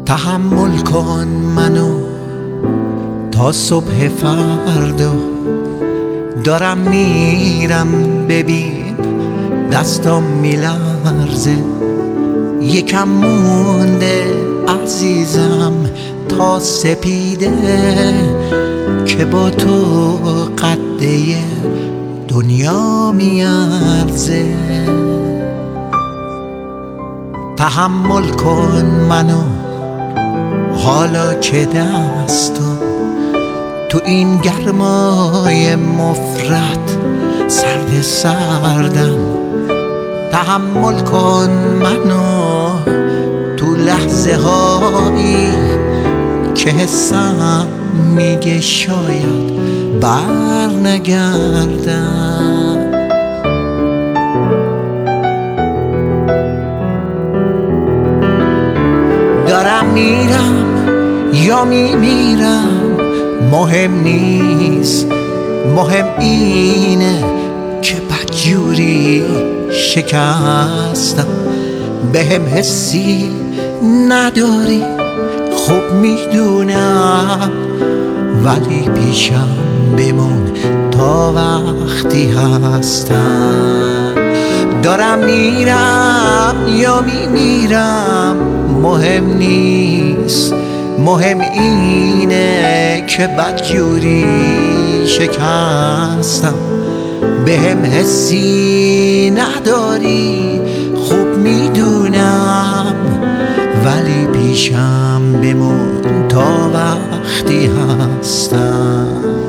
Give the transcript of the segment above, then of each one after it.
تحمل کن منو تا صبح فردا، دارم میرم ببین دستام میلرزه، یکم مونده عزیزم تا سپیده، که با تو قده دنیا میارزه. تحمل کن منو حالا که دستم تو این گرمای مفرط سرد سردم، تحمل کن منو تو لحظه هایی که حسم میگه شاید بر نگردم. دارم میرم یا میمیرم مهم نیست، مهم اینه که بدجوری شکستم، بهم حسی نداری خوب میدونم، ولی پیشم بمون تا وقتی هستم. دارم میرم یا میمیرم مهم نیست، مهم اینه که بدجوری شکستم، بهم حسی نداری خوب میدونم، ولی پیشم بمون تا وقتی هستم.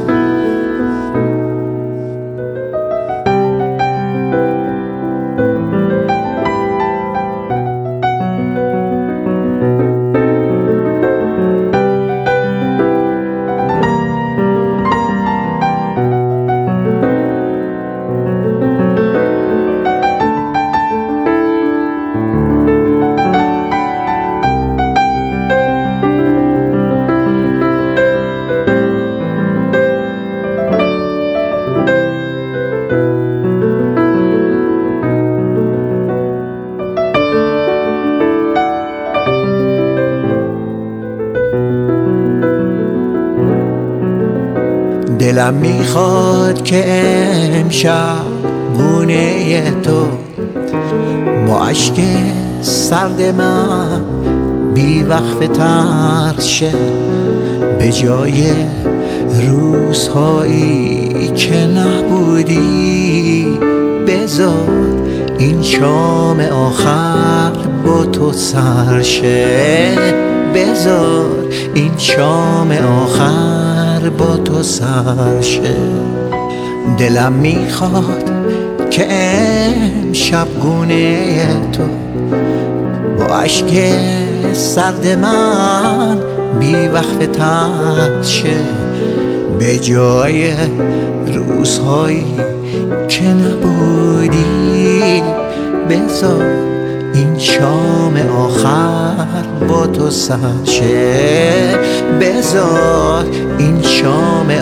دلم میخواد که امشب گونه تو با اشک سرد من بی وقف تلخ شه، به جای روزهایی که نبودی بذار این شام آخر با تو سر شه، بذار این شام آخر با تو سر شه. دلم میخواد که امشب گونه تو با اشک سرد من بی وقف تلخ شه، به جای روزهایی که نبودی بذار این شام آخر با تو سر شه، بذار این شام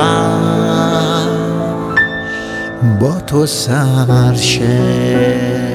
آخر با تو سر شه.